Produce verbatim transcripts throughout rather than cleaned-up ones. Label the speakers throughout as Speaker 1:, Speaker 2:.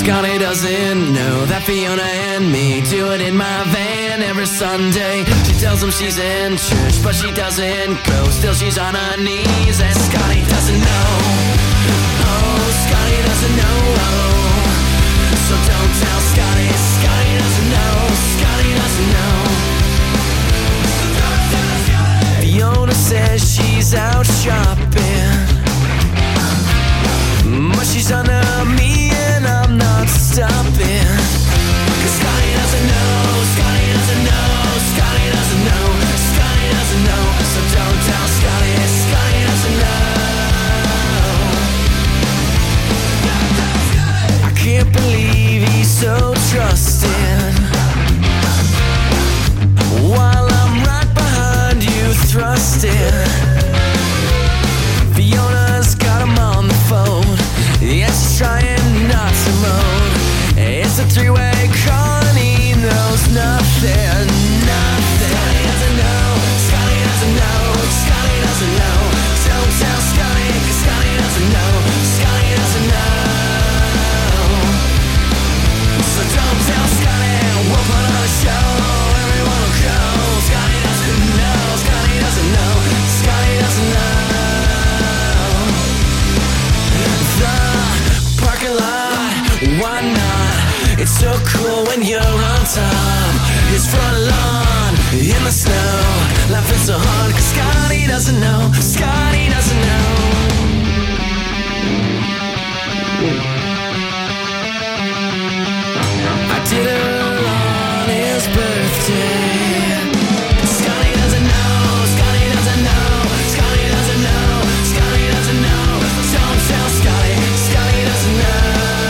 Speaker 1: Scotty doesn't know that Fiona and me do it in my van every Sunday. She tells him she's in church, but she doesn't go. Still she's on her knees, and Scotty doesn't know. Oh, Scotty doesn't know. Oh, so don't tell Scotty. Scotty doesn't know. Scotty doesn't know. Fiona says she's out shopping, but she's under me and I'm not stopping. Cause Scotty doesn't know, Scotty doesn't know, Scotty doesn't know, Scotty doesn't know. So don't tell Scotty, Scotty doesn't know. I can't believe he's so trusting, while I'm right behind you thrusting. Fiona's got him on the phone, yeah, she's trying not to moan. It's a three-way call and he knows nothing, nothing. Scotty doesn't know, Scotty doesn't know, Scotty doesn't know. Don't tell Scotty, cause Scotty doesn't know, Scotty doesn't know. So don't tell Scotty, we'll put on a show, everyone will go. Scotty doesn't know, Scotty doesn't know, Scotty doesn't know. Parking lot, why not? It's so cool when you're on top. His front lawn, in the snow, laughing so hard cause Scotty doesn't know, Scotty doesn't know. I did it on his birthday. Scotty doesn't know, Scotty doesn't know, Scotty doesn't know, Scotty doesn't know. Don't tell Scotty, Scotty doesn't know.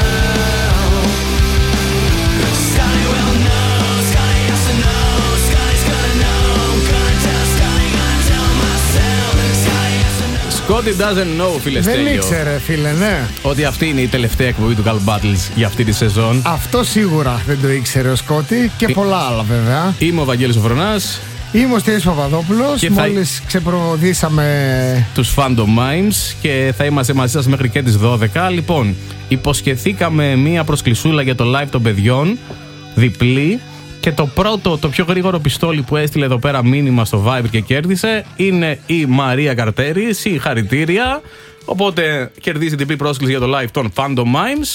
Speaker 1: Scotty will know, Scotty has to know, Scotty's gonna know. I'm gonna tell Scotty, gonna tell myself. Scotty has to know.
Speaker 2: Scotty doesn't know, φίλε Στέλιο.
Speaker 3: Δεν ήξερε, φίλε, ναι.
Speaker 2: Ότι αυτή είναι η τελευταία εκπομπή του Call Battles για αυτή τη σεζόν.
Speaker 3: Αυτό σίγουρα δεν το ήξερε ο Σκότη και πολλά άλλα βέβαια.
Speaker 2: Είμαι ο Βαγγέλης ο Βρονάς.
Speaker 3: Είμαι ο Στέλιος Παπαδόπουλος.
Speaker 2: Και θα...
Speaker 3: Μόλις ξεπροδίσαμε
Speaker 2: τους Fandom Mimes και θα είμαστε μαζί σας μέχρι και τις δώδεκα. Λοιπόν, υποσχεθήκαμε μία προσκλησούλα για το live των παιδιών, διπλή. Και το πρώτο, το πιο γρήγορο πιστόλι που έστειλε εδώ πέρα μήνυμα στο Viber και κέρδισε είναι η Μαρία Καρτέρη. Συγχαρητήρια. Οπότε κερδίζει διπλή πρόσκληση για το live των Fandom Mimes.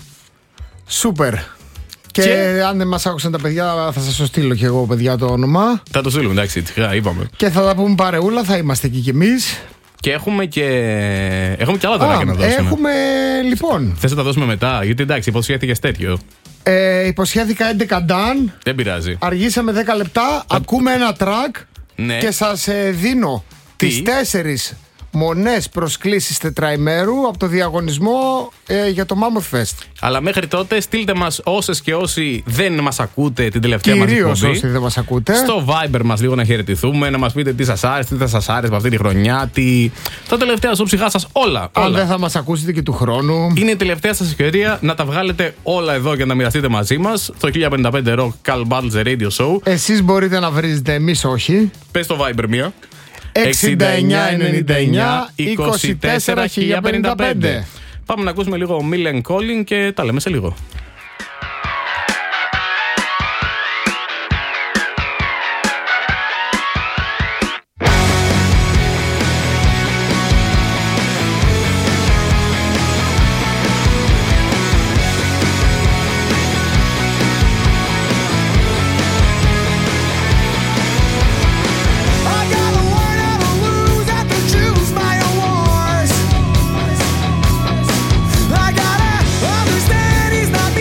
Speaker 3: Σούπερ. Και, και αν δεν μας άκουσαν τα παιδιά, θα σας το στείλω και εγώ, παιδιά, το όνομα.
Speaker 2: Θα το στείλουμε, εντάξει, είπαμε.
Speaker 3: Και θα τα πούμε παρεούλα, θα είμαστε εκεί κι εμείς.
Speaker 2: Και έχουμε και, έχουμε και άλλα δωράκια να δώσουμε.
Speaker 3: Έχουμε, λοιπόν.
Speaker 2: Θες να τα δώσουμε μετά, γιατί εντάξει, υποσχέθηκες τέτοιο.
Speaker 3: Ε, υποσχέθηκα έντεκα νταν.
Speaker 2: Δεν πειράζει.
Speaker 3: Αργήσαμε δέκα λεπτά. Θα... Ακούμε ένα track.
Speaker 2: Ναι.
Speaker 3: Και σας ε, δίνω
Speaker 2: Τι?
Speaker 3: τις τέσσερις μονές προσκλήσεις τετραημέρου από το διαγωνισμό ε, για το Mammoth Fest.
Speaker 2: Αλλά μέχρι τότε στείλτε μας όσες και όσοι δεν μας ακούτε την τελευταία μας εκπομπή.
Speaker 3: Κυρίως όσοι δεν μας ακούτε.
Speaker 2: Στο Viber μας λίγο να χαιρετηθούμε, να μας πείτε τι σας άρεσε, τι θα σας άρεσε από αυτή τη χρονιά, τι... τα τελευταία στο ψυχά σας, όλα, όλα.
Speaker 3: Αν δεν θα μας ακούσετε και του χρόνου.
Speaker 2: Είναι η τελευταία σας ευκαιρία να τα βγάλετε όλα εδώ και να μοιραστείτε μαζί μας στο χίλια πενήντα πέντε Rock Call Battles Radio Show.
Speaker 3: Εσείς μπορείτε να βρίζετε, εμείς όχι.
Speaker 2: Πες στο Viber μία.
Speaker 3: εξήντα εννιά ενενήντα εννιά είκοσι τέσσερα χίλια πενήντα πέντε.
Speaker 2: Πάμε να ακούσουμε λίγο Millen Calling και τα λέμε σε λίγο.
Speaker 4: I gotta understand he's not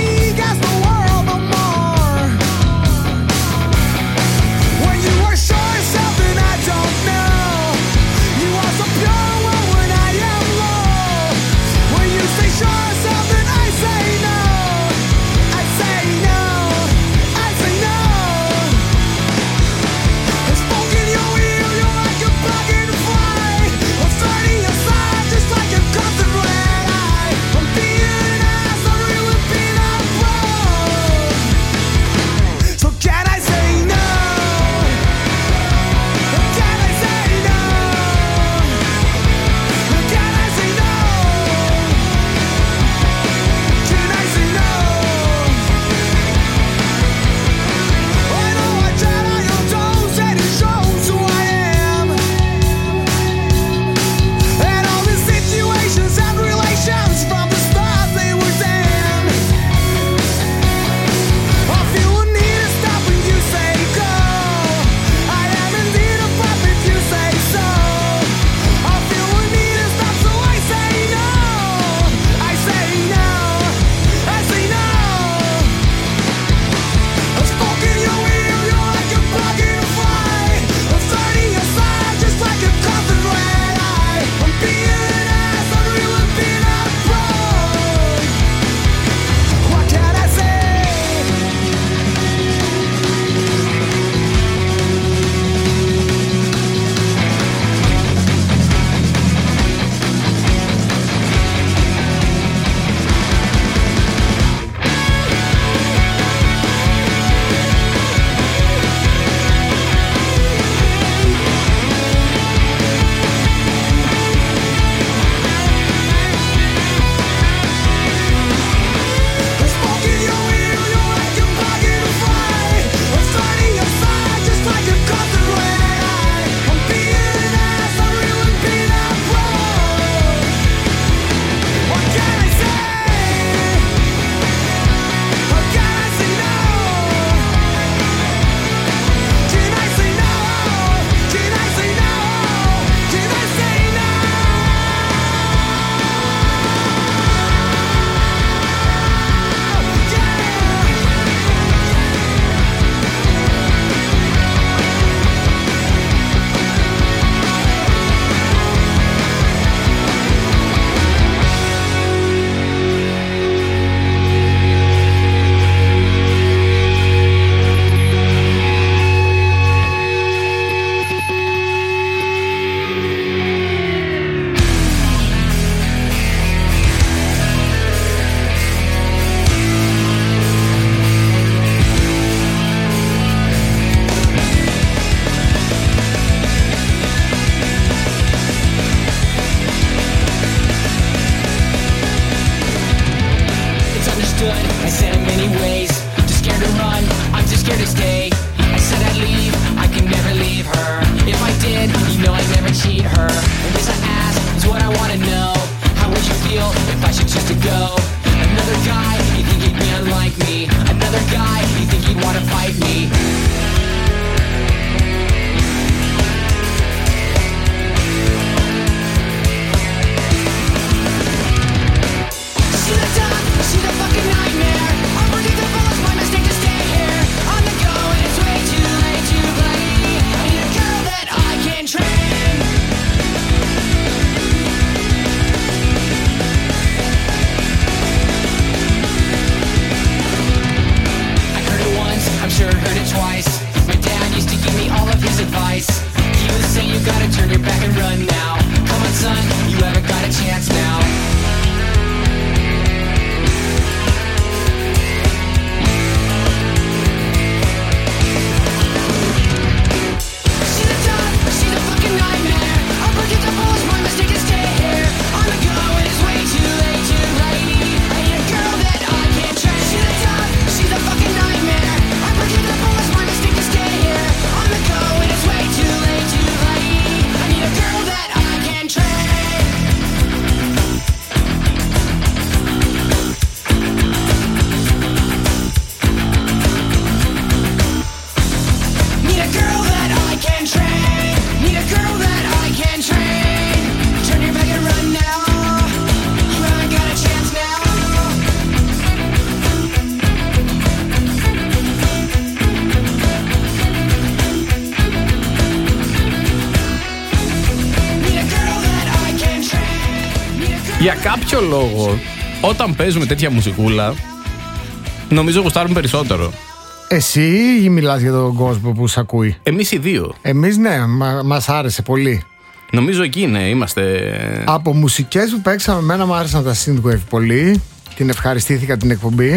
Speaker 1: understood. I said in many ways, too scared to run, I'm too scared to stay. I said I'd leave, I could never leave her. If I did, you know I'd never cheat her. And this I ask is what I wanna know. How would you feel if I should choose to go? Another guy, you think he'd be unlike me? Another guy, you think he'd wanna fight me?
Speaker 2: Για κάποιο λόγο, όταν παίζουμε τέτοια μουσικούλα, νομίζω γουστάρουμε περισσότερο.
Speaker 3: Εσύ ή μιλάς για τον κόσμο που σ' ακούει?
Speaker 2: Εμείς οι δύο.
Speaker 3: Εμείς ναι, μα, μας άρεσε πολύ.
Speaker 2: Νομίζω εκεί είναι, είμαστε.
Speaker 3: Από μουσικές που παίξαμε, εμένα μου άρεσαν τα Synthwave πολύ. Την ευχαριστήθηκα την εκπομπή.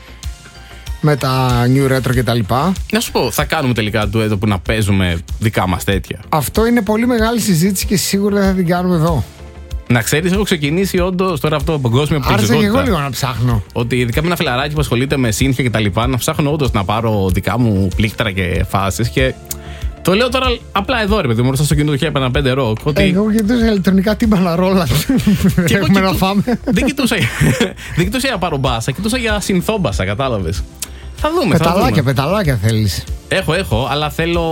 Speaker 3: Με τα New Retro και τα λοιπά.
Speaker 2: Να σου πω, θα κάνουμε τελικά ντουέτο που να παίζουμε δικά μας τέτοια?
Speaker 3: Αυτό είναι πολύ μεγάλη συζήτηση και σίγουρα δεν θα την κάνουμε εδώ.
Speaker 2: Να ξέρεις, έχω ξεκινήσει όντως τώρα αυτό παγκόσμια
Speaker 3: πληθυσμότητα. Άρχισα και εγώ λίγο να ψάχνω.
Speaker 2: Ότι ειδικά με ένα φιλαράκι που ασχολείται με σύνθια και τα λοιπά, να ψάχνω όντως να πάρω δικά μου πλήκτρα και φάσεις. Και το λέω τώρα απλά εδώ, ρε παιδί μου, στο κινητό του χίλια πενήντα πέντε Rock. Ότι...
Speaker 3: Εγώ κοιτούσα ηλεκτρονικά τύμπανα ρόλα. Και έχουμε να φάμε.
Speaker 2: Δεν κοιτούσα, δεν κοιτούσα για παρομπάσα, κοιτούσα για συνθόμπασα, κατάλαβες. Θα δούμε.
Speaker 3: Πεταλάκια,
Speaker 2: θα δούμε.
Speaker 3: πεταλάκια θέλεις?
Speaker 2: Έχω, έχω, αλλά θέλω.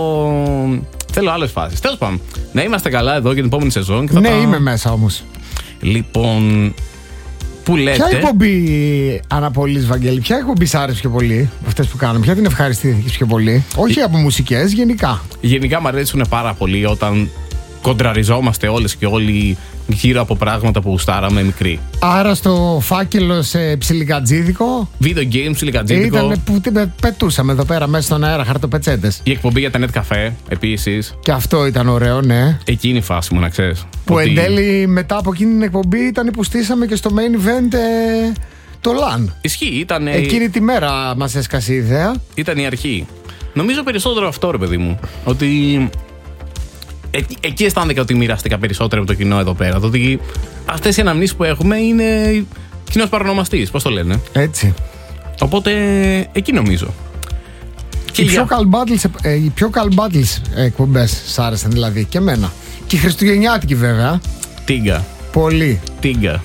Speaker 2: Θέλω άλλες φάσεις. Τέλος πάντων, να είμαστε καλά εδώ για την επόμενη σεζόν. Και θα
Speaker 3: ναι,
Speaker 2: τα...
Speaker 3: είμαι μέσα όμως.
Speaker 2: Λοιπόν, που λέτε.
Speaker 3: Ποια εκπομπή, Αναπολής Βαγγέλη, ποια εκπομπή σ' άρεσε πιο πολύ από αυτές που κάνουμε? Ποια την ευχαριστήθηκες πιο πολύ? Όχι από μουσικές, γενικά.
Speaker 2: Γενικά μου αρέσουν πάρα πολύ όταν κοντραριζόμαστε όλες και όλοι γύρω από πράγματα που γουστάραμε μικροί.
Speaker 3: Άρα στο φάκελο σε ψιλικατζίδικο.
Speaker 2: Video games, ψιλικατζίδικο.
Speaker 3: Ήταν που την πετούσαμε εδώ πέρα μέσα στον αέρα, χαρτοπετσέτες.
Speaker 2: Η εκπομπή για τα net cafe επίσης.
Speaker 3: Και αυτό ήταν ωραίο, ναι.
Speaker 2: Εκείνη η φάση μου, να ξέρεις.
Speaker 3: Που
Speaker 2: ότι...
Speaker 3: εν τέλει μετά από εκείνη την εκπομπή ήταν που στήσαμε και στο main event ε, το LAN.
Speaker 2: Ισχύει, ήταν.
Speaker 3: Εκείνη τη μέρα μας έσκασε η ιδέα.
Speaker 2: Ήταν η αρχή. Νομίζω περισσότερο αυτό, ρε παιδί μου. Ότι. Ε, εκεί αισθάνθηκα ότι μοιράστηκα περισσότερο με το κοινό εδώ πέρα. Το ότι αυτές οι αναμνήσεις που έχουμε είναι κοινός παρονομαστής, πώς το λένε.
Speaker 3: Έτσι.
Speaker 2: Οπότε εκεί νομίζω.
Speaker 3: Και οι, για... πιο battles, ε, οι πιο Call Battles εκπομπές σ' άρεσαν δηλαδή και εμένα. Και η χριστουγεννιάτικη βέβαια.
Speaker 2: Τίγκα.
Speaker 3: Πολύ.
Speaker 2: Τίγκα.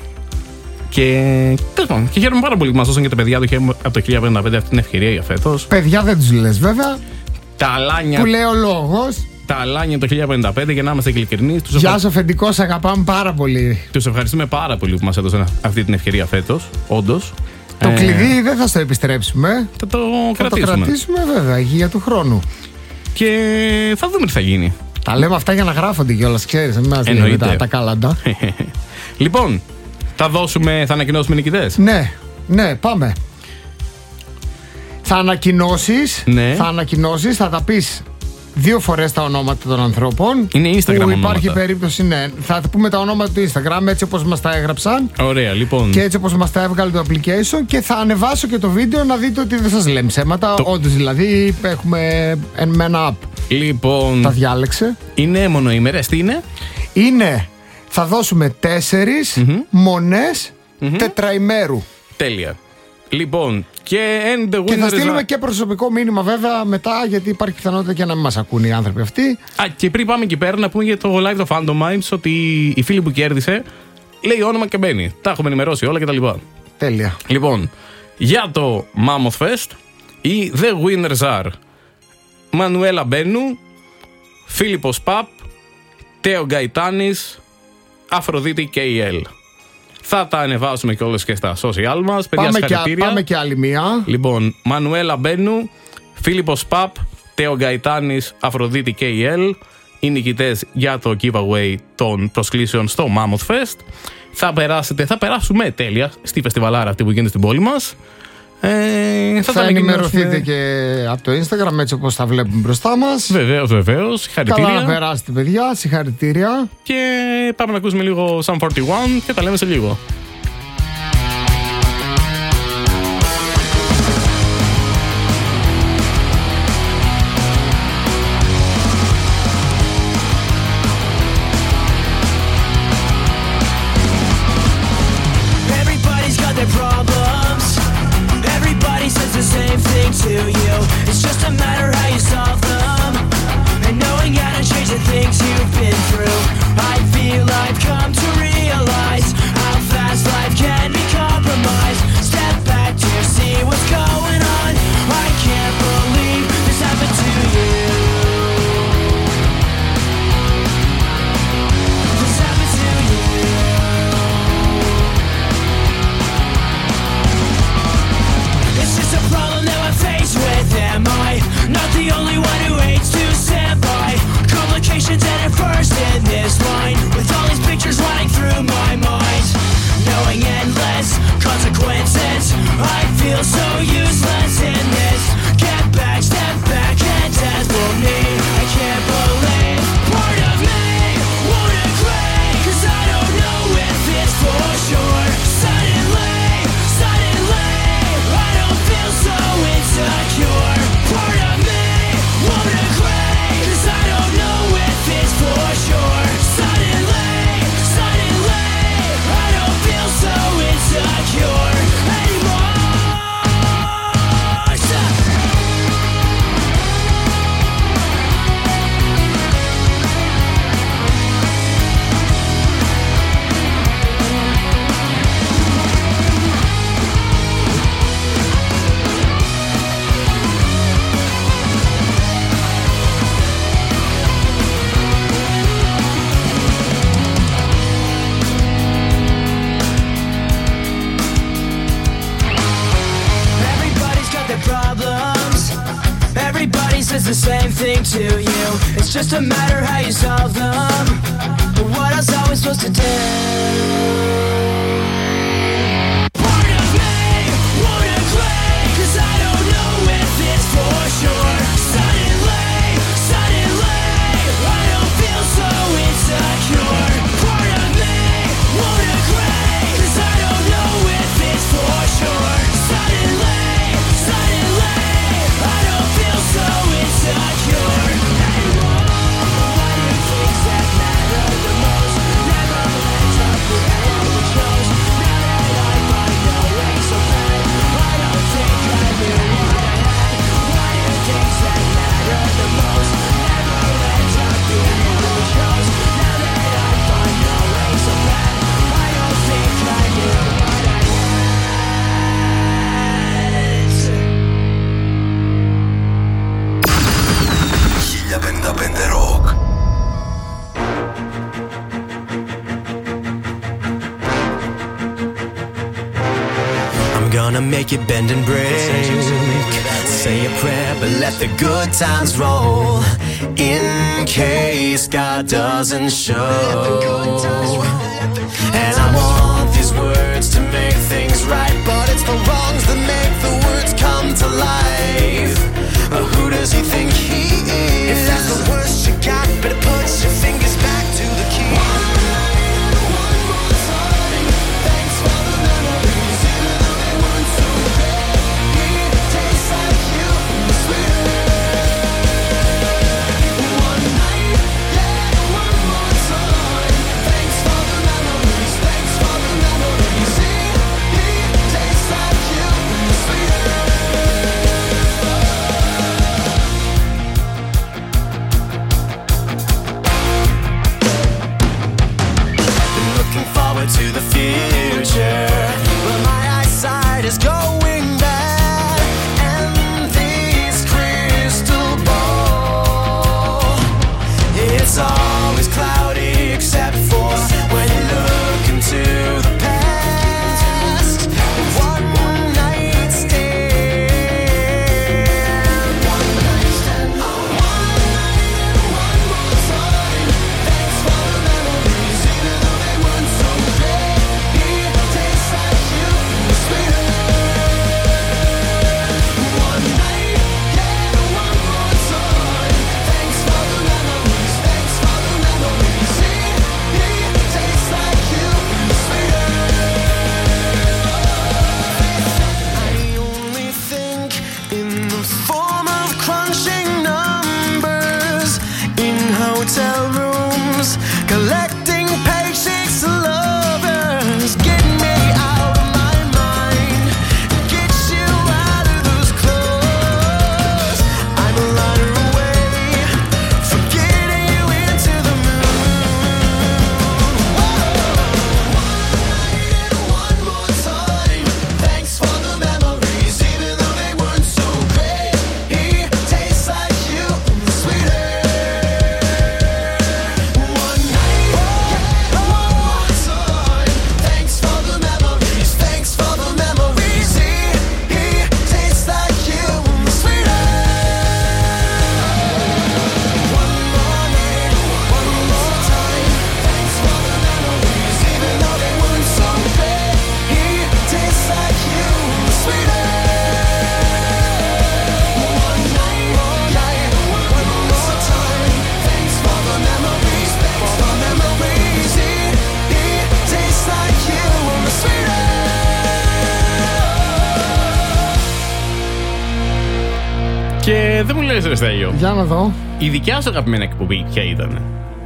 Speaker 2: Και, και χαίρομαι πάρα πολύ που μας δώσαν και τα παιδιά του από το χίλια πενήντα πέντε αυτή την ευκαιρία για φέτος.
Speaker 3: Παιδιά δεν τους λες βέβαια.
Speaker 2: Τα αλάνια.
Speaker 3: Που λέει ο λόγος.
Speaker 2: Τα αλάνια το χίλια πενήντα πέντε, για να είμαστε ειλικρινείς.
Speaker 3: Γεια ευχα... σου αφεντικός, αγαπάμε πάρα πολύ.
Speaker 2: Τους ευχαριστούμε πάρα πολύ που μας έδωσαν αυτή την ευκαιρία φέτος, όντως.
Speaker 3: Το
Speaker 2: ε...
Speaker 3: κλειδί δεν θα στο επιστρέψουμε.
Speaker 2: Θα το
Speaker 3: θα
Speaker 2: κρατήσουμε.
Speaker 3: Θα το κρατήσουμε βέβαια, υγεία του χρόνου.
Speaker 2: Και θα δούμε τι θα γίνει.
Speaker 3: Τα λέμε αυτά για να γράφονται κιόλας, ξέρεις. Μην μας δίνουμε τα, τα κάλαντα.
Speaker 2: Λοιπόν, θα δώσουμε, θα ανακοινώσουμε νικητές.
Speaker 3: Ναι, ναι, πάμε. Θα ανακοινώσεις,
Speaker 2: ναι.
Speaker 3: θα ανακοινώσεις, θα τα πεις δύο φορές τα ονόματα των ανθρώπων.
Speaker 2: Είναι Instagram
Speaker 3: που
Speaker 2: ονόματα.
Speaker 3: Υπάρχει περίπτωση, ναι. Θα πούμε τα ονόματα του Instagram έτσι όπως μας τα έγραψαν.
Speaker 2: Ωραία, λοιπόν.
Speaker 3: Και έτσι όπως μας τα έβγαλε το application. Και θα ανεβάσω και το βίντεο να δείτε ότι δεν σας λέμε ψέματα. Το... Όντως δηλαδή έχουμε με ένα app.
Speaker 2: Λοιπόν.
Speaker 3: Τα διάλεξε.
Speaker 2: Είναι μονοήμερες, τι είναι?
Speaker 3: Είναι. Θα δώσουμε τέσσερις mm-hmm. μονές mm-hmm. τετραημέρου.
Speaker 2: Τέλεια. Λοιπόν, και and the winners.
Speaker 3: Και θα στείλουμε και προσωπικό μήνυμα βέβαια μετά, γιατί υπάρχει πιθανότητα και να μην μας ακούν οι άνθρωποι αυτοί.
Speaker 2: Α, και πριν πάμε εκεί πέρα, να πούμε για το live το Fandom Minds ότι η φίλη που κέρδισε λέει όνομα και μπαίνει. Τα έχουμε ενημερώσει όλα κτλ.
Speaker 3: Τέλεια.
Speaker 2: Λοιπόν, για το Mammoth Fest, οι The Winners are Μανουέλα Μπένου, Φίλιππος Παπ, Τέο Γκαϊτάνης, Αφροδίτη κέι ελ. Θα τα ανεβάσουμε κιόλας και στα social μας. Παιδιά,
Speaker 3: Πάμε, και,
Speaker 2: συγχαρητήρια.
Speaker 3: πάμε και άλλη μία.
Speaker 2: Λοιπόν, Μανουέλα Μπένου, Φίλιππος Παπ, Τέο Γκαϊτάνης, Αφροδίτη κέι ελ. Οι νικητές για το giveaway των προσκλήσεων στο Mammoth Fest. Θα περάσετε, θα περάσουμε τέλεια στη φεστιβαλάρα αυτή που γίνεται στην πόλη μας. Ε, θα
Speaker 3: θα
Speaker 2: τα
Speaker 3: ενημερωθείτε και από το Instagram, έτσι όπως τα βλέπουμε μπροστά μας.
Speaker 2: Βεβαίως, βεβαίως. Συγχαρητήρια.
Speaker 3: Καλά να περάσετε, παιδιά. Συγχαρητήρια.
Speaker 2: Και πάμε να ακούσουμε λίγο Sum φορty one και τα λέμε σε λίγο.
Speaker 1: To you, it's just a matter how you solve them, and knowing how to change the things you've been through. I feel I've come to realize how fast life can be compromised. Step back to see what's going on. I can't believe this happened to you. This happened to you. It's just a problem that we're faced with. Am I not the only one who hates to stand by? Complications at first in this line, with all these pictures running through my mind, knowing endless consequences. I feel so useless in this. Get back, step back, and death will need. I can't believe part of me won't agree, 'cause I don't know if it's for sure. Suddenly, suddenly, I don't feel so insecure. Part of me won't agree, 'cause I don't know if it's for sure. Suddenly, suddenly, I don't feel so insecure anymore. Everybody's got their problems. Everybody says the same thing to you. It's just a matter how you solve them. But what else are we supposed to do? Part of me won't agree, 'cause I don't know if it's for sure. Suddenly, suddenly, I don't feel so insecure. Part of me won't agree, 'cause I don't know if it's for sure. Suddenly, suddenly, I don't feel so insecure anymore. Why do things that matter the most never ends up the end we chose? Now that I find no way so bad, I don't think I knew what I had. Why do things that matter the most never ends up the end we chose? Now that I find no way so bad, I don't think I knew what I had.
Speaker 4: χίλια πενήντα πέντε Rock.
Speaker 1: I'm gonna make it bend and break. Say a prayer, but let the good times roll. In case God doesn't show. And I want these words to make things right, but it's the wrongs that make the words come to life. Uh, who does he think he is? If that's the worst you got, better put your fingers back to the key.
Speaker 4: Thanks for the memories, thanks for
Speaker 2: Και δεν μου λες, ρε Στέλιο,
Speaker 3: Για να δω.
Speaker 2: η δικιά σου αγαπημένη εκπομπή ποια ήταν?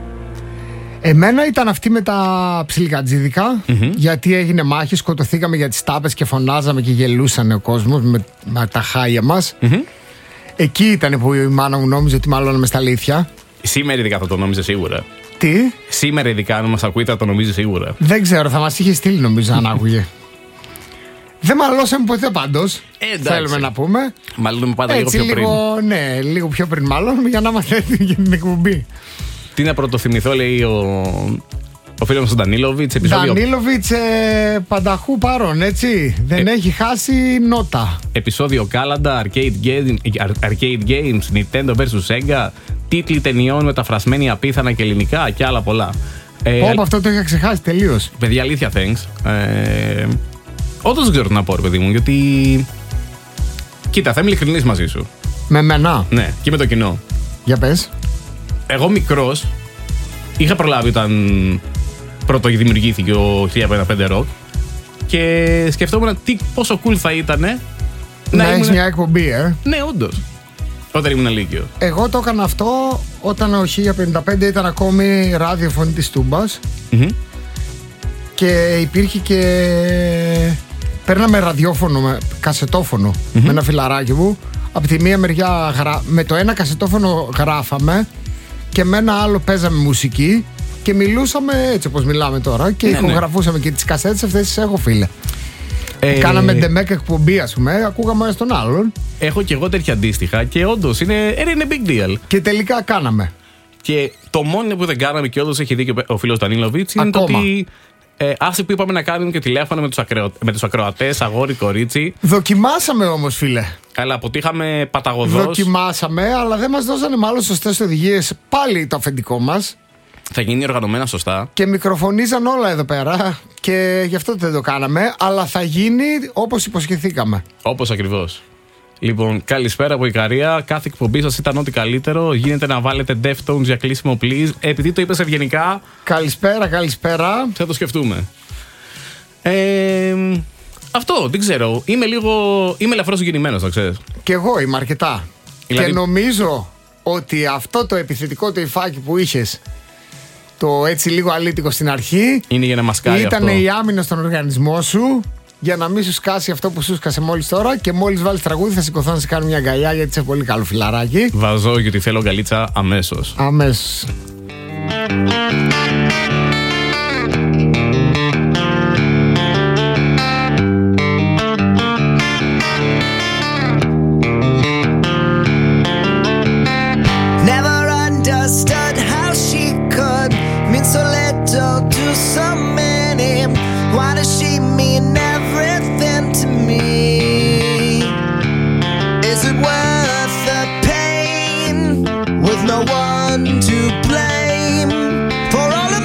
Speaker 3: Εμένα ήταν αυτή με τα ψιλικατζίδικα, mm-hmm. γιατί έγινε μάχη, σκοτωθήκαμε για τις τάπες και φωνάζαμε και γελούσαν ο κόσμος με, με τα χάλια μας. Mm-hmm. Εκεί ήταν που η μάνα μου νόμιζε ότι μάλλον στα αλήθεια.
Speaker 2: Σήμερα ειδικά θα το νόμιζε σίγουρα.
Speaker 3: Τι?
Speaker 2: Σήμερα ειδικά αν μας ακούει θα το νομίζει σίγουρα.
Speaker 3: Δεν ξέρω, θα μας είχε στείλει νομίζω αν άκουγε. Δεν μαλώσαμε ποτέ πάντως.
Speaker 2: Ε,
Speaker 3: θέλουμε να πούμε.
Speaker 2: Μάλλον πάντα
Speaker 3: έτσι,
Speaker 2: λίγο πιο
Speaker 3: λίγο,
Speaker 2: πριν.
Speaker 3: Ναι, λίγο πιο πριν μάλλον για να είμαστε έτοιμοι για την εκπομπή.
Speaker 2: Τι να πρωτοθυμηθώ, λέει ο, ο φίλος μας ο Ντανίλοβιτς. Επεισόδιο...
Speaker 3: Ντανίλοβιτς ε, πανταχού παρόν, έτσι. Δεν
Speaker 2: Ε...
Speaker 3: έχει χάσει νότα.
Speaker 2: Επεισόδιο Κάλαντα, Arcade Games, Arcade Games, Nintendo versus Sega, τίτλοι ταινιών μεταφρασμένοι απίθανα και ελληνικά και άλλα πολλά.
Speaker 3: Ε, Όπω αυτό το είχα ξεχάσει τελείως.
Speaker 2: Παιδιά, αλήθεια, thanks. Ε, όντως δεν ξέρω τι να πω, ρε παιδί μου, γιατί. Κοίτα, θα είμαι ειλικρινής μαζί σου.
Speaker 3: Με μένα.
Speaker 2: Ναι, και με το κοινό.
Speaker 3: Για πες.
Speaker 2: Εγώ μικρός είχα προλάβει όταν πρώτο δημιουργήθηκε ο χίλια πεντακόσια πέντε Rock και σκεφτόμουν τι, πόσο cool θα ήταν να,
Speaker 3: να
Speaker 2: ήμουν...
Speaker 3: έχεις μια εκπομπή, ε.
Speaker 2: Ναι, όντως. Όταν ήμουν λύκειο.
Speaker 3: Εγώ το έκανα αυτό όταν ο χίλια πενήντα πέντε ήταν ακόμη ραδιοφωνή της Τούμπας. Mm-hmm. Και υπήρχε και. Παίρναμε ραδιόφωνο, με κασετόφωνο mm-hmm. με ένα φιλαράκι μου. Από τη μία μεριά γρα... με το ένα κασετόφωνο γράφαμε και με ένα άλλο παίζαμε μουσική και μιλούσαμε έτσι όπως μιλάμε τώρα και ναι, ηχογραφούσαμε ναι. και τις κασέτες αυτές τις έχω, φίλε. Ε... Κάναμε ντεμέκ εκπομπή, ας πούμε, ακούγαμε ένα τον άλλον.
Speaker 2: Έχω και εγώ τέτοια αντίστοιχα και όντως είναι, είναι big deal.
Speaker 3: Και τελικά κάναμε.
Speaker 2: Και το μόνο που δεν κάναμε και όντως έχει δει και ο φίλος Ντανίλοβιτς είναι το ότι ε, άσε που είπαμε να κάνουμε και τηλέφωνο με τους, ακρεω... με τους ακροατές, αγόρι, κορίτσι.
Speaker 3: Δοκιμάσαμε όμως, φίλε.
Speaker 2: Αλλά αποτύχαμε παταγωδώς.
Speaker 3: Δοκιμάσαμε, αλλά δεν μας δώσανε μάλλον σωστές οδηγίες. Πάλι το αφεντικό μας.
Speaker 2: Θα γίνει οργανωμένα σωστά.
Speaker 3: Και μικροφωνίζαν όλα εδώ πέρα. Και γι' αυτό δεν το κάναμε. Αλλά θα γίνει όπως υποσχεθήκαμε.
Speaker 2: Όπως ακριβώς. Λοιπόν, καλησπέρα από Ικαρία. Κάθε εκπομπή σας ήταν ό,τι καλύτερο. Γίνεται να βάλετε Deftones για κλείσιμο, please. Επειδή το είπες ευγενικά.
Speaker 3: Καλησπέρα, καλησπέρα.
Speaker 2: Θα το σκεφτούμε. Ε, αυτό, δεν ξέρω. Είμαι λίγο. Είμαι ελαφρώς γεννημένος, θα ξέρεις.
Speaker 3: Κι εγώ είμαι αρκετά. Δηλαδή... Και νομίζω ότι αυτό το επιθετικό το υφάκι που είχες, το έτσι λίγο αλήτικο στην αρχή,
Speaker 2: είναι για να μας κάνει αυτό.
Speaker 3: Ήταν η άμυνα στον οργανισμό σου για να μην σου σκάσει αυτό που σου σκάσε μόλις τώρα. Και μόλις βάλεις τραγούδι θα σηκωθώ να σε κάνω μια αγκαλιά, γιατί είσαι πολύ καλό φιλαράκι.
Speaker 2: Βαζώ γιατί θέλω γκαλίτσα αμέσως.
Speaker 3: Αμέσως.
Speaker 1: So little to so many. Why does she mean everything to me? Is it worth the pain with no one to blame for all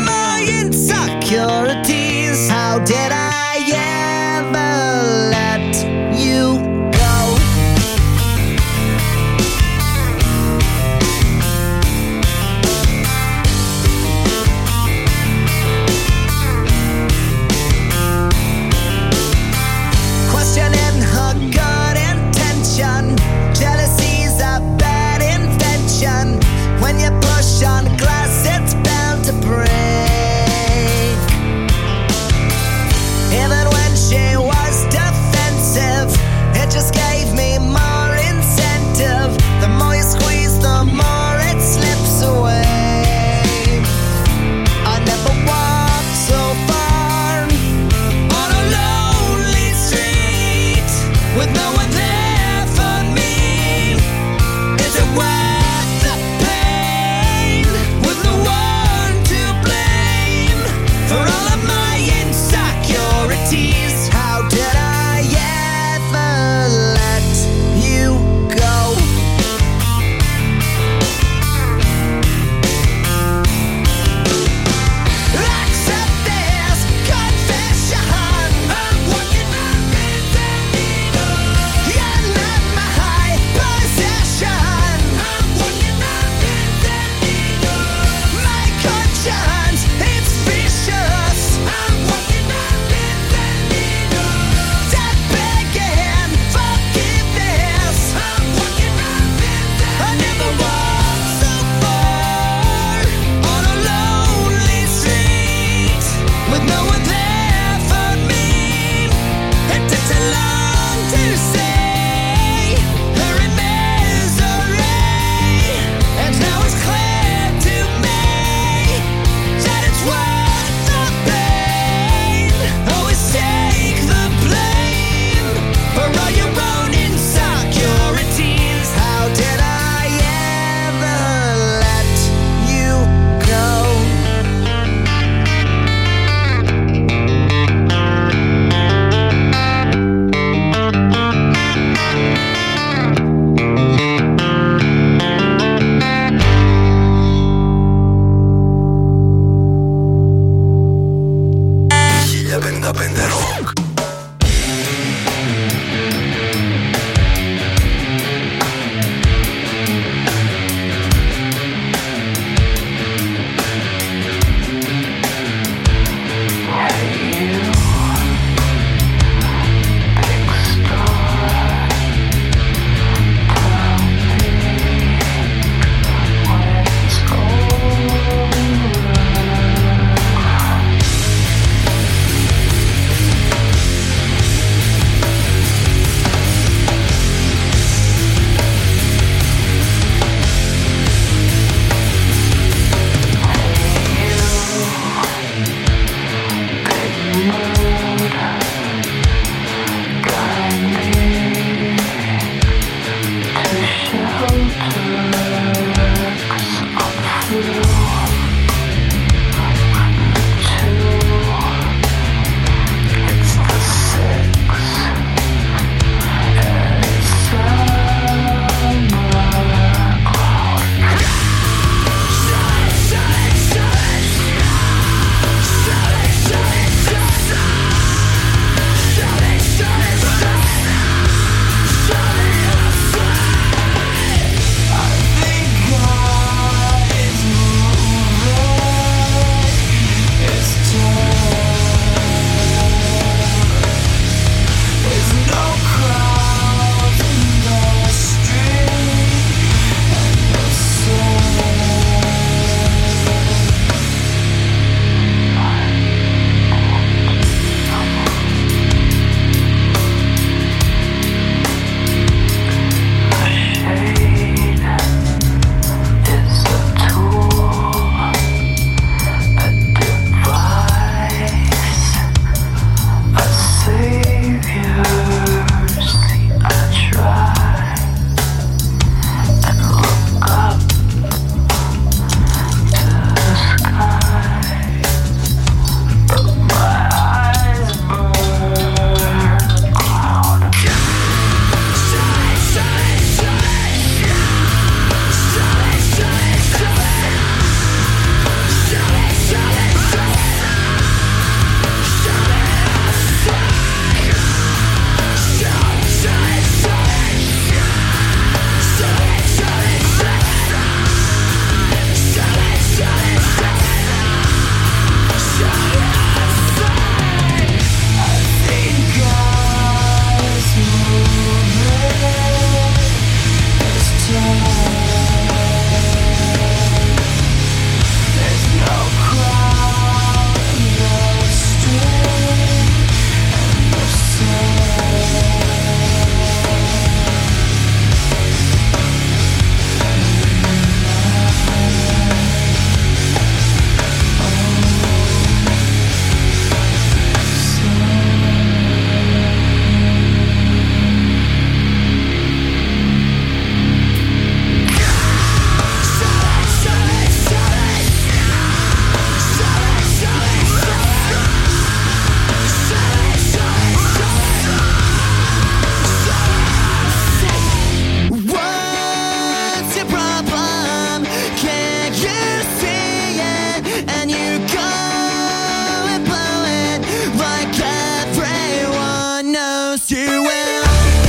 Speaker 1: knows too well.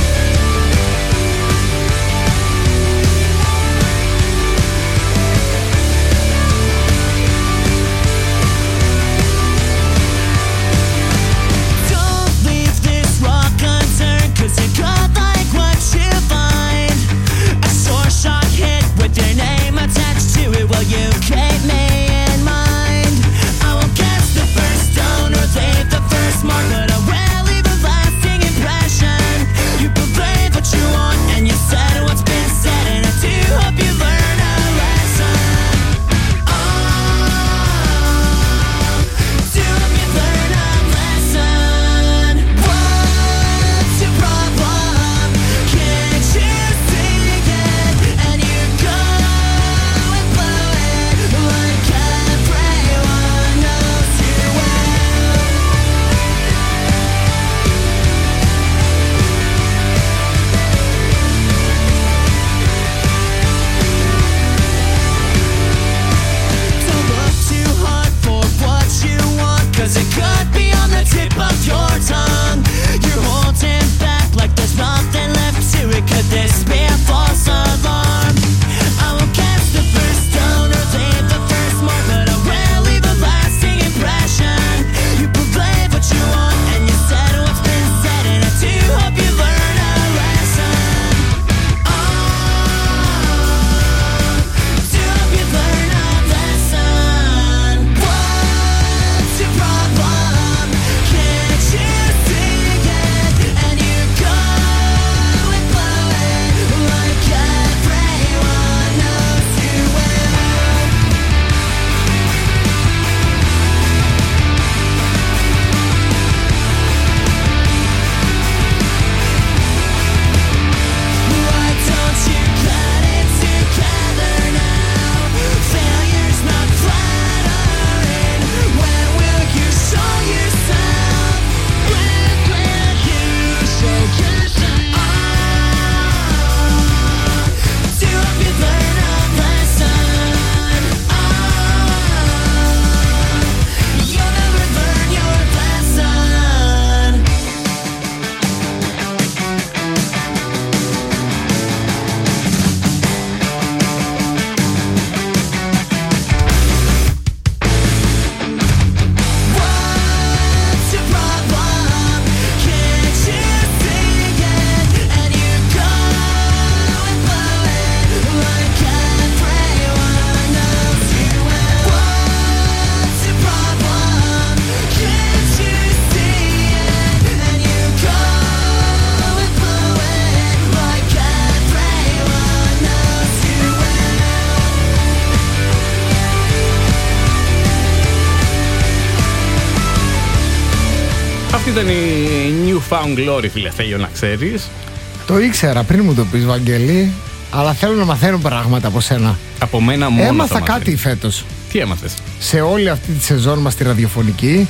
Speaker 2: Ήταν η Newfound Glory, φίλε Θέλιο, να ξέρεις.
Speaker 3: Το ήξερα πριν μου το πεις, Βαγγέλη, αλλά θέλω να μαθαίνω πράγματα από σένα.
Speaker 2: Από μένα μόνο.
Speaker 3: Έμαθα κάτι φέτος.
Speaker 2: Τι έμαθες?
Speaker 3: Σε όλη αυτή τη σεζόν μας τη ραδιοφωνική,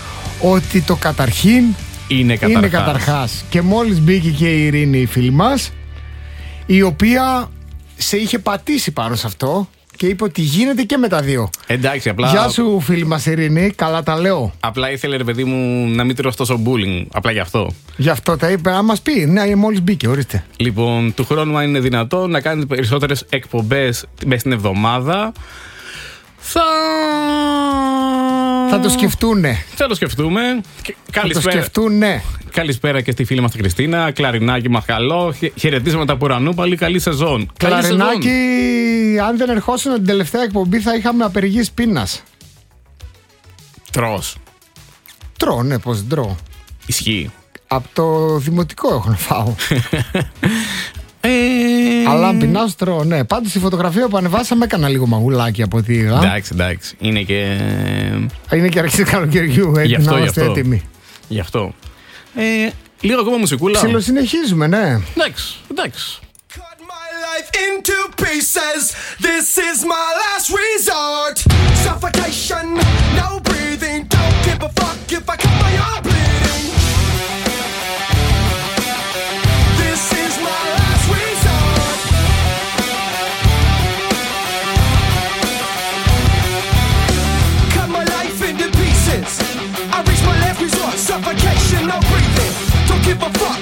Speaker 3: ότι το καταρχήν
Speaker 2: είναι καταρχάς.
Speaker 3: είναι καταρχάς. Και μόλις μπήκε και η Ειρήνη, η φίλη μας, η οποία σε είχε πατήσει πάνω σε αυτό και είπε ότι γίνεται και με τα δύο.
Speaker 2: Εντάξει, απλά.
Speaker 3: Γεια σου, φίλη μας Ειρήνη, καλά τα λέω.
Speaker 2: Απλά ήθελε, ρε παιδί μου, να μην τρως τόσο bullying. Απλά γι' αυτό.
Speaker 3: Γι' αυτό τα είπε, να μας πει. Ναι, μόλις μπήκε, ορίστε.
Speaker 2: Λοιπόν, του χρόνου, αν είναι δυνατόν, να κάνετε περισσότερες εκπομπές μέσα στην εβδομάδα. Θα.
Speaker 3: Θα το σκεφτούνε.
Speaker 2: Θα το σκεφτούμε.
Speaker 3: Θα το σκεφτούνε.
Speaker 2: Καλησπέρα και στη φίλη μας τη Χριστίνα. Κλαρινάκι μας καλό. Χαιρετίσματα από ουρανού. Πάλι καλή σεζόν.
Speaker 3: Κλαρινάκι, αν δεν ερχόσουν την τελευταία εκπομπή θα είχαμε απεργίες πείνας.
Speaker 2: Τρως.
Speaker 3: Τρώω, ναι, πώς δεν τρώω.
Speaker 2: Ισχύει.
Speaker 3: Από το δημοτικό έχω να φάω.
Speaker 2: Ε...
Speaker 3: Αλλά αν πεινάω, τρώω, ναι. Πάντως η φωτογραφία που ανεβάσαμε έκανα λίγο μαγουλάκι από ό,τι είδα.
Speaker 2: Εντάξει, εντάξει. Είναι και.
Speaker 3: Είναι και αρχή καλοκαιριού, έτσι να είμαστε έτοιμοι.
Speaker 2: Γι' αυτό. Ε, λίγο ακόμα μουσικούλα.
Speaker 3: Ψιλοσυνεχίζουμε, ναι.
Speaker 2: Εντάξει, εντάξει.
Speaker 1: Into pieces, this is my last resort. Suffocation, no breathing. Don't give a fuck if I cut my arm bleeding. This is my last resort. Cut my life into pieces. I reach my last resort. Suffocation, no breathing. Don't give a fuck.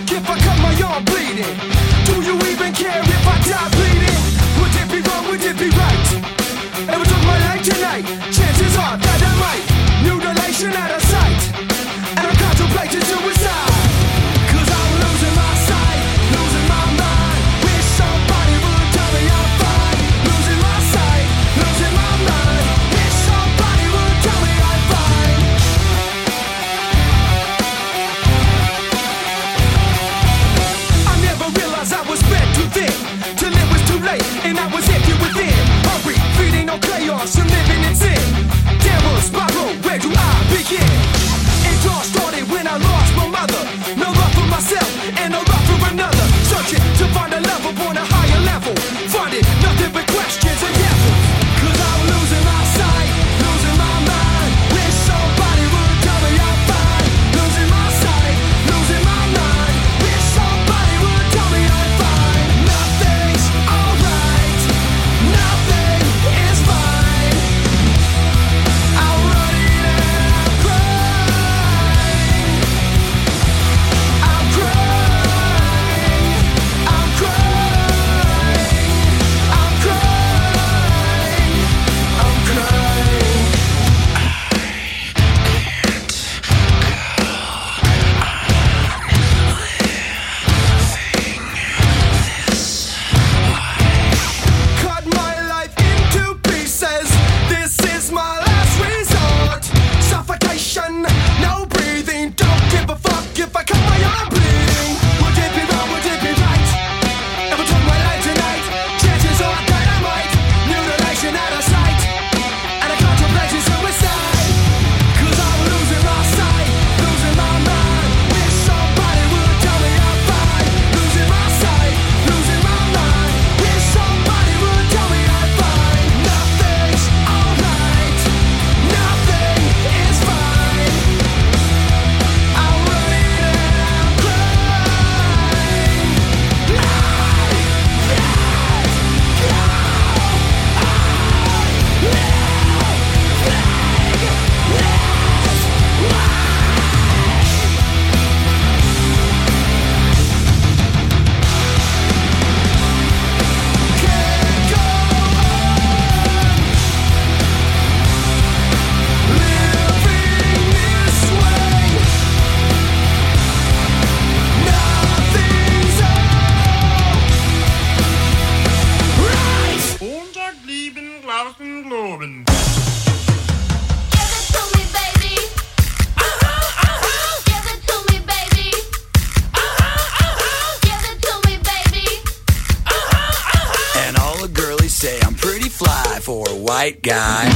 Speaker 1: on bleeding. Do you even care if I die bleeding? Would it be wrong, would it be right? Ever took my life tonight? Chances are that I might. Mutilation out of sight, and I'm contemplating suicide. Cause I'm losing my sight, losing my mind. Wish somebody would tell me I'm fine. Losing my sight, losing my mind. Wish somebody would tell me I'm fine. I never realized I was fed too thin, till it was too late and I was empty within. Hungry, feeding on chaos and living in sin. Downward spiral, where do I begin? It all started when I lost my mother. No love for myself and no love for another. Searching to find a love upon a higher level. Finding nothing but questions and devils. Cause I'm losing my sight, losing my mind. Wish somebody would tell me I'm fine. Losing my sight, losing my mind. Wish somebody would tell me I'm fine. Nothing's alright, nothing is fine. I'm running and I'm crying. I'm crying. I'm crying. I'm crying. I'm crying. Cut my life into pieces. This is my last resort. Suffocation, no breathing. Don't give a fuck if I cut my arm bleeding. Would it be wrong? Would it be right? Ever took my life tonight? Chances are that I might. Mutilation out of sight, and I contemplate suicide. Cause I'm losing my sight, losing my mind. Wish somebody would tell me I'm fine. Losing my sight, losing my mind. Wish somebody would tell me I'm fine. Nothing's alright, nothing is fine. I'm running and I'm crying. Can't go on living this way. Nothing's alright.
Speaker 5: Montag blieben Glauben globen.
Speaker 6: Give it to me, baby. Uh-huh, uh-huh. Give it to me, baby. Uh-huh, uh-huh. Give it to me, baby. Uh-huh, uh-huh.
Speaker 4: And all the girlies say I'm pretty fly for a white guy.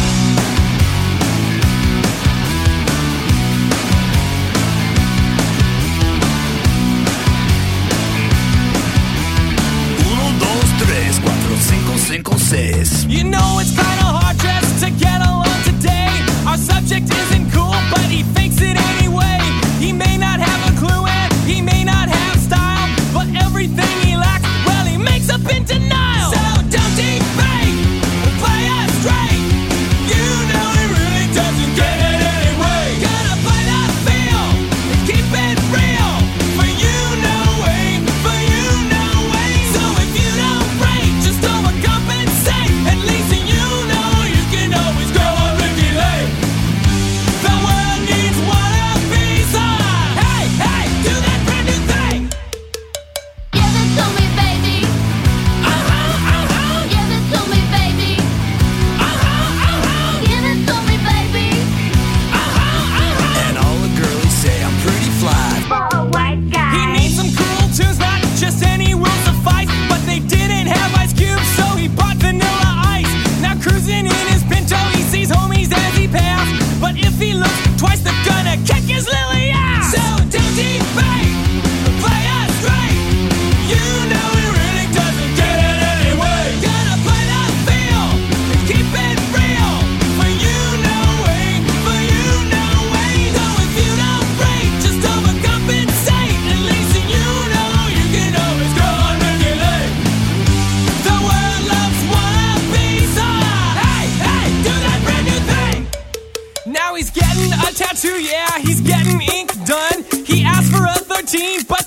Speaker 4: Uno, dos, tres, cuatro, cinco, cinco, seis.
Speaker 1: You know it's kinda hard just to get along today. Our subject isn't cool, but he thinks it anyway. He may not have a clue and he may not have style, but everything he lacks, well, he makes up in denial. So don't debate, play us straight. You know he really doesn't get it anyway. Gotta play that feel and keep it real. For you, no way, for you, no way. So if you don't break, just overcompensate. At least you know you can always go on Ricky Lake. The world needs wannabes on. Hey, hey, do that brand new thing.
Speaker 6: Give it to me, baby.
Speaker 1: Uh-huh, uh-huh,
Speaker 6: Give it to me, baby.
Speaker 1: uh-huh, uh-huh,
Speaker 6: Give it to me, baby.
Speaker 1: uh-huh, uh-huh.
Speaker 4: And all the girlies say I'm pretty fly.
Speaker 6: For a white guy.
Speaker 1: He needs some cool tunes, not just any will suffice. But they didn't have Ice Cube, so he bought Vanilla Ice. Now cruising in his Pinto, he sees homies as he passed. But if he looks twice, they're gonna kick his lily ass. So don't debate, play us straight. You know he really doesn't get it anyway. Gotta play that feel and keep it real. For you, no way, for you, no way. So if you don't break, just overcompensate. At least you know you can always go on Ricky Lake. The world loves wannabes on. Hey, hey, do that brand new thing. Now he's getting a tattoo, yeah, he's getting ink done. He asked for a thirteen, but they drew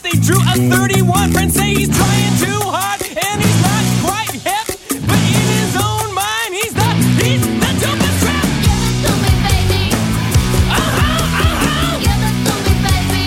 Speaker 1: a thirty-one. Friends say he's trying too hard and he's not quite hip, but in his own mind he's the he's the dopest crap.
Speaker 6: Give it to me, baby.
Speaker 1: Uh-huh, uh-huh.
Speaker 6: Give it to me, baby.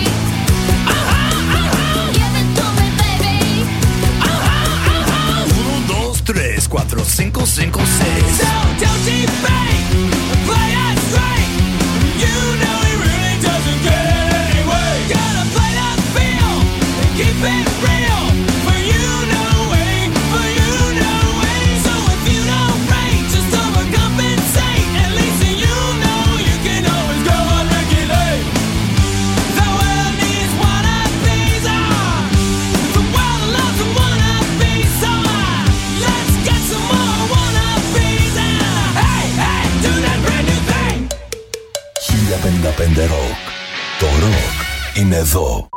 Speaker 1: Uh-huh, uh-huh.
Speaker 6: Give it to me, baby.
Speaker 1: Uh-huh, uh-huh.
Speaker 4: Uno, dos, tres, cuatro, cinco, cinco, seis.
Speaker 1: So don't debate, play it straight. You know he really doesn't get it anyway. Gotta play that field and keep it real. For you know way, for you know way. So if you don't rate, just overcompensate. At least you know you can always go on regulate. The world needs wannabes, ah. The world loves a wannabe, so ah, let's get some more wannabes, ah. Hey, hey, do that brand new thing.
Speaker 7: χίλια πενήντα πέντε Rock. Το rock είναι εδώ.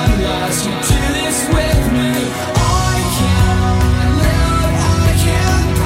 Speaker 1: Unless you do this with me, I can't live, I can't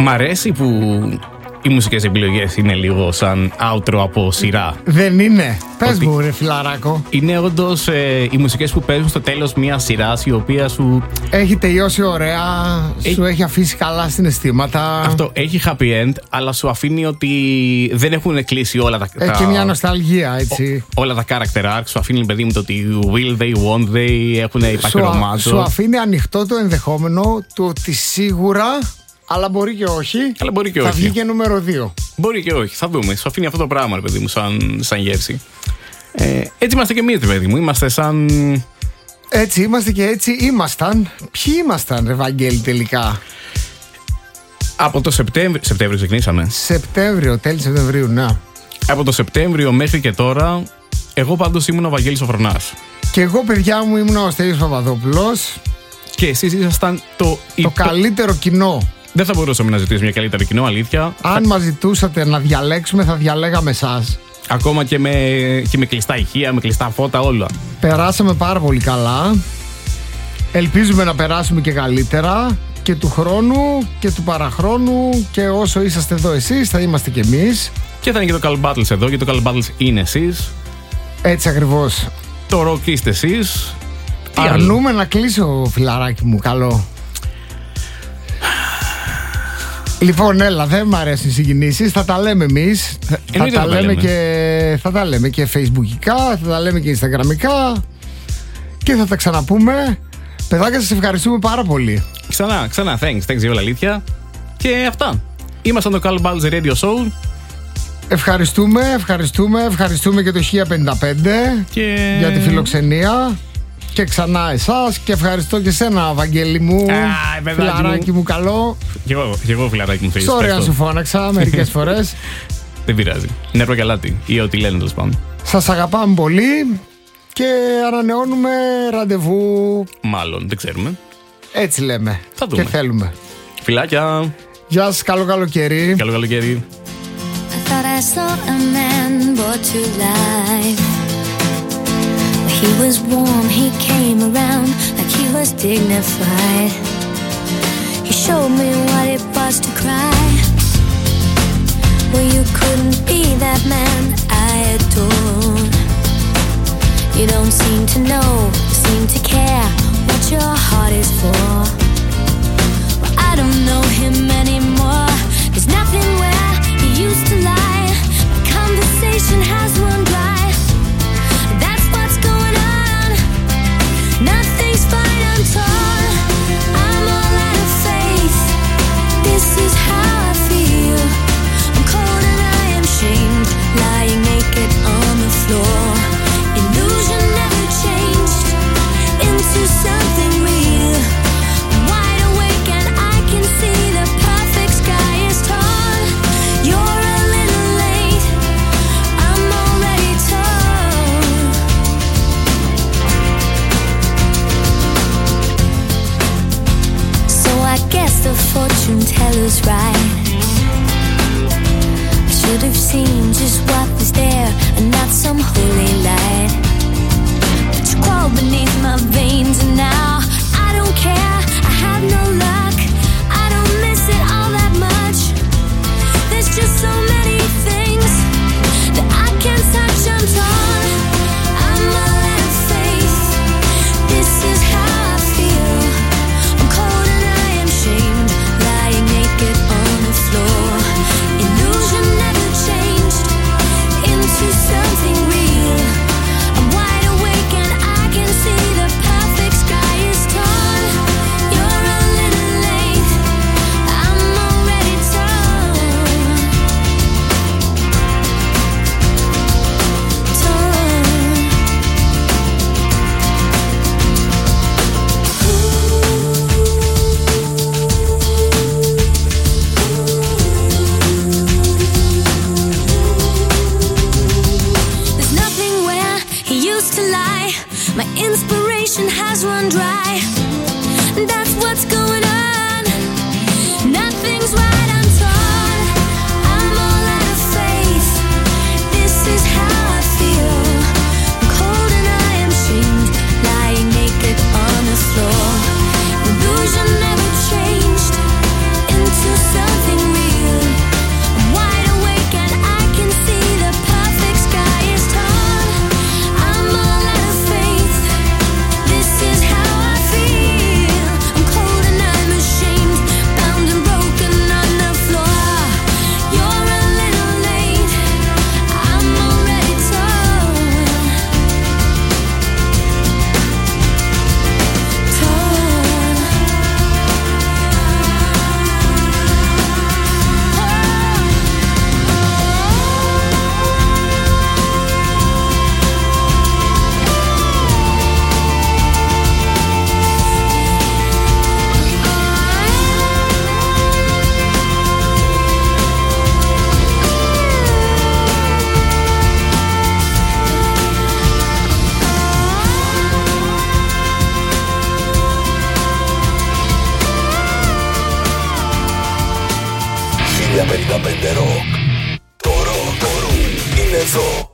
Speaker 2: Μ' αρέσει που οι μουσικές επιλογές είναι λίγο σαν outro από σειρά.
Speaker 3: Δεν είναι. Πες
Speaker 2: Ότι-
Speaker 3: μου, ρε φιλαράκο.
Speaker 2: Είναι όντως ε, οι μουσικές που παίζουν στο τέλος μιας σειράς, η οποία σου.
Speaker 3: Έχει τελειώσει ωραία,
Speaker 2: Έχει-
Speaker 3: σου έχει αφήσει καλά συναισθήματα.
Speaker 2: Αυτό έχει happy end, αλλά σου αφήνει ότι δεν έχουν κλείσει όλα τα.
Speaker 3: Έχει
Speaker 2: τα-
Speaker 3: και μια νοσταλγία, έτσι.
Speaker 2: όλα τα character arcs. Σου αφήνει, παιδί μου, το ότι will they, won't they, έχουν υπάρχει
Speaker 3: Σου, α-
Speaker 2: ρομάτζο.
Speaker 3: σου αφήνει ανοιχτό το ενδεχόμενο του ότι σίγουρα, αλλά μπορεί και όχι,
Speaker 2: Αλλά μπορεί και
Speaker 3: θα
Speaker 2: όχι.
Speaker 3: βγει και νούμερο δύο.
Speaker 2: Μπορεί και όχι, θα δούμε. Σου αφήνει αυτό το πράγμα, ρε παιδί μου, σαν, σαν γεύση. Ε, έτσι είμαστε και εμείς, ρε παιδί μου. Είμαστε σαν.
Speaker 3: Έτσι είμαστε και έτσι ήμασταν. Ποιοι ήμασταν, ρε Βαγγέλη, τελικά?
Speaker 2: Από το Σεπτέμβριο. Σεπτέμβριο ξεκινήσαμε.
Speaker 3: Σεπτέμβριο, τέλη Σεπτεμβρίου, ναι.
Speaker 2: Από το Σεπτέμβριο μέχρι και τώρα, εγώ πάντως ήμουν ο Βαγγέλης ο Φρονάς.
Speaker 3: Και εγώ, παιδιά μου, ήμουν ο Στέλιος Παπαδόπουλος.
Speaker 2: Και εσείς ήσασταν το.
Speaker 3: Το
Speaker 2: υπο-
Speaker 3: καλύτερο κοινό.
Speaker 2: Δεν θα μπορούσαμε να ζητήσουμε μια καλύτερο κοινό, αλήθεια.
Speaker 3: Αν μας ζητούσατε να διαλέξουμε, θα διαλέγαμε εσάς.
Speaker 2: Ακόμα και με, και με κλειστά ηχεία, με κλειστά φώτα, όλα.
Speaker 3: Περάσαμε πάρα πολύ καλά. Ελπίζουμε να περάσουμε και καλύτερα. Και του χρόνου και του παραχρόνου. Και όσο είσαστε εδώ εσείς, θα είμαστε κι εμείς.
Speaker 2: Και θα είναι και το Call Battles εδώ, και το Call Battles είναι εσείς.
Speaker 3: Έτσι ακριβώς.
Speaker 2: Το rock είστε εσείς. Τι άλλο?
Speaker 3: Αρνούμε να κλείσω, φιλαράκι μου, καλό. Λοιπόν, έλα, δεν μ' αρέσουν οι συγκινήσεις. Θα τα λέμε εμείς. Θα
Speaker 2: Εννοείται
Speaker 3: τα
Speaker 2: θα τα
Speaker 3: λέμε
Speaker 2: λέμε.
Speaker 3: και, θα τα λέμε και facebookικά, θα τα λέμε και instagramικά. Και θα τα ξαναπούμε. Παιδάκια, σας ευχαριστούμε πάρα πολύ.
Speaker 2: Ξανά, ξανά, thanks, thanks για όλα αλήθεια. Και αυτά. Ήμασταν το Call Battles Radio Show.
Speaker 3: Ευχαριστούμε, ευχαριστούμε, ευχαριστούμε και το χίλια πενήντα πέντε
Speaker 2: Και...
Speaker 3: για τη φιλοξενία. Και ξανά εσάς. Και ευχαριστώ και σένα, Βαγγέλη μου.
Speaker 2: Α, παιδάκι
Speaker 3: Φιλαράκι
Speaker 2: μου.
Speaker 3: μου, καλό.
Speaker 2: Και εγώ, και εγώ φιλαράκι μου θέλεις.
Speaker 3: Sorry αν
Speaker 2: ευχαριστώ.
Speaker 3: σου φώναξα μερικές φορές.
Speaker 2: Δεν πειράζει. Νερό και αλάτι. Ή ό,τι λένε τέλος πάντων.
Speaker 3: Σας αγαπάμε πολύ. Και ανανεώνουμε ραντεβού.
Speaker 2: Μάλλον, δεν ξέρουμε.
Speaker 3: Έτσι λέμε.
Speaker 2: Θα δούμε.
Speaker 3: Και θέλουμε.
Speaker 2: Φιλάκια.
Speaker 3: Γεια σας, καλό καλοκαίρι.
Speaker 2: Καλό καλοκαίρι.
Speaker 6: I thought I saw a man brought to life. He was warm, he came around like he was dignified. He showed me what it was to cry. Well, you couldn't be that man I adore. You don't seem to know, seem to care what your heart is for. Well, I don't know him anymore. There's nothing where he used to lie. My conversation has run dry. That's what's going on. Nothing's fine, I'm torn. I'm all out of faith. This is how I feel. I'm cold and I am shamed, lying naked on the floor. Illusion never changed into something real. I'm wide awake and I can see the perfect sky is torn. You're a little late, I'm already torn. So I guess the fortune teller's right. I should have seen just what was there and not some holy light. But you crawled beneath my veins and now I don't care, I have no luck. I don't miss it all that much. There's just so many things that I can't touch, I'm torn. I'm all out of faith. This is how I feel. I'm cold and I am shamed, lying naked on the floor. Illusion never changed into something real. I'm wide awake and I can see the perfect sky
Speaker 7: πέντε Rock. Το ροκ, το ροκ είναι εδώ.